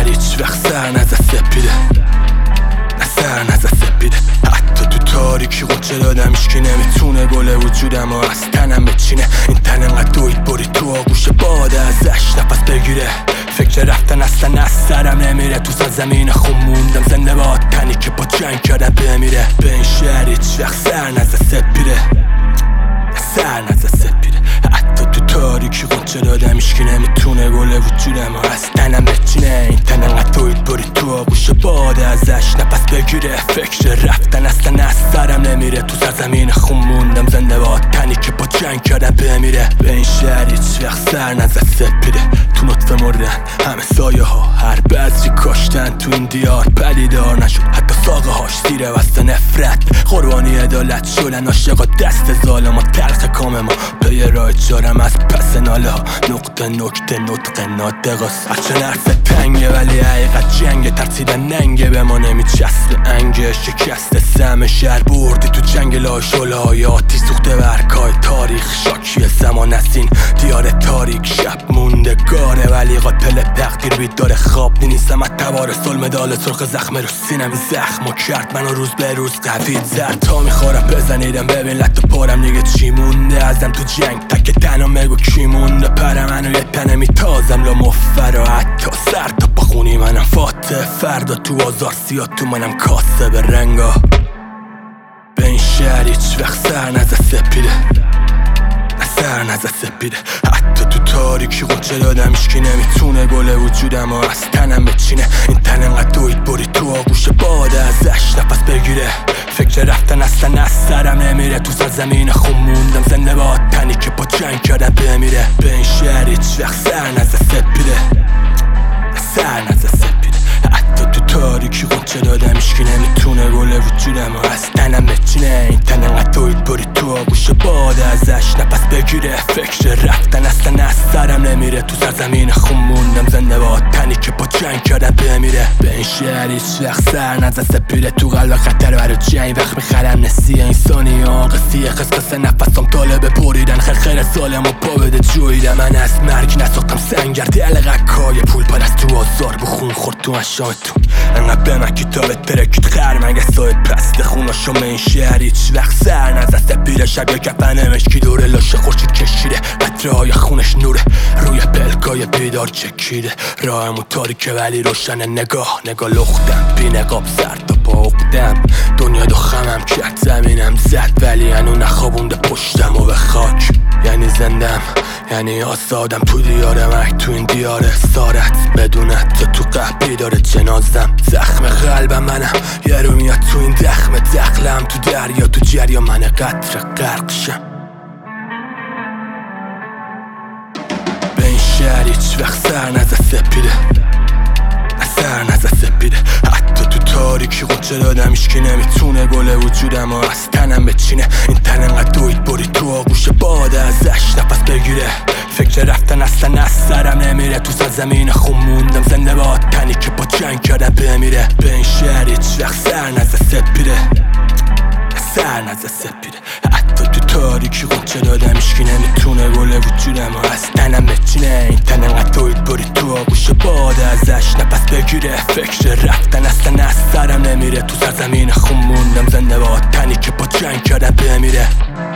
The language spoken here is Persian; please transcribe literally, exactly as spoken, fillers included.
شهر هیچ وقت سر نزد سپیده، نه سر نزد سپیده. حتی تو تاریکی قنچه دادم هیچکی نمیتونه گل وجودم و از تنم بچینه. این تن انقدر دوید برید تو آغوش باد ازش نفس بگیره. فکر رفتن اصلا از سرم نمیره. تو سرزمین خون موندم زنده باد تنی که با جنگ کرده بمیره. به این شهر هیچ وقت سر نزد سپیده، سر نزد سپیده. حتی تو تاریکی قنچه دادم هیچکی نمیتونه گل وجودم و از تنم بچینه. این تن انقدر دوید برید تو آغوش باد ازش نفس بگیره. فکر رفتن اصلا از سرم نمیره. تو سرزمین خون موندم زنده باد تنی که با جنگ کرده بمیره. به این شهر هیچ وقت سر نزد سپیده. تو نطفه مردن همه سایه ها، هر بذری کاشتن تو این دیار پدیدار نشد. حتی ساقه هاش زیر وسط نفرت قربانی عدالت شدن. عاشقا دست ظالم و تلخ کام ما به یه راه جارم از پس ناله ها. نقطه نکته نطق ناطقاست. هرچه نرس تنگه ولی حقیقت جنگ. ترسیدن ننگه به ما نمیچسته انگه. شکست سهم شهر بردی تو جنگل های شله های آتی سوخته برکای تاریخ. شاکی زمان هستین دیار تاریک شب مونده گاره ولی قاتل تقدیر بیدار خواب نیستم. از تبار سلم دال سرخ زخم رو سینم زخم و کرد منو روز به روز قوید زرد تا میخورم بزنیدم ببین لط و پارم دیگه چی مونده ازم تو جنگ. تک تنم مگو کی مونده پر منو یه تنه میتازم لا مفر و حتی سر تا بخونی منم فاتح. فردا تو آزار سیاد تو منم کاسه به رنگا. به این شهر هیچ وقت سر نزد سپیده، سر نزد سپیده. حتی تو تاریکی قنچه دادم هیچکی نمیتونه گل وجودم و از تنم بچینه. این تن انقدر دوید برید تو آغوش باد ازش نفس بگیره. فکر رفتن اصلا از سرم نمیره. تو سرزمین خون موندم زنده باد تنی که با جنگ کرده بمیره. به این شهر هیچ وقت سر نزد سپیده، سر نزد سپیده. حتی تو تاریکی قنچه دادم هیچکی نمیتونه گل وجودم و از تنم بچینه. این تن انقدر دوید برید تو آغوش باد ازش نفس بگیره. فکر رفتن اصلا از سرم نمیره. تو سرزمین خون موندم زنده باد تنی که با جنگ کرده بمیره. به این شهر هیچ وقت سر نزد سپیده. تو قلب خطر برای جنگ وقت میخرم نسیه انسانی ها قصیه خسخس نفسم طالب پریدن. خیر خیر سالم و پا بده جویدم. من از مرگ نساختم سنگر دل غکای پول پرست تو آزار بخون خورد تو اشامتون. انقدر به من کتاب ترکید خرمنگ ساید پست خوناشم. این شهر هیچ وقت سر نزد سپیده. شب یا کفن مشکی دوره لاشه خورشید کشیده. قطره های خونش نوره روی پلکای بیدار چکیده. راهمون تاریکه ولی روشن. نگاه نگاه لختم بی نقاب سر تا پا اقدم. دنیا دو خمم کرد زمینم زد ولی هنو نخوابونده پشتم و به خاک. یعنی زندم یعنی آزادم تو دیار مرگ. تو این دیار اسارت بدون حتی تو قبلی داره جنازم. زخم قلبم منم یه رو میاد تو این دخم دخلم. تو دریا تو جریا من قطر غرق شم. به این شهر هیچ وقت سر نزد سپیده، سر نزد سپیده. حتی تو تاریکی قنچه دادم هیچکی نمیتونه گل وجودم و از تنم بچینه. این تن انقدر دوید برید تو آغوش باد ازش نفس بگیره. فکر رفتن اصلا از سرم نمیره. تو سرزمین خون موندم زنده باد تنی که با جنگ کرده بمیره. به این شهر هیچ وقت سر نزد سپیده، سر نزد سپیده. حتی تو تاریکی قنچه دادم هیچکی نمیتونه گل وجودم و از تنم بچینه. این تن انقدر دوید برید تو آغوش باد ازش نفس بگیره. فکر رفتن اصلا از سرم نمیره. تو سرزمین خون موندم زنده باد تنی که با جنگ کرده بمیره.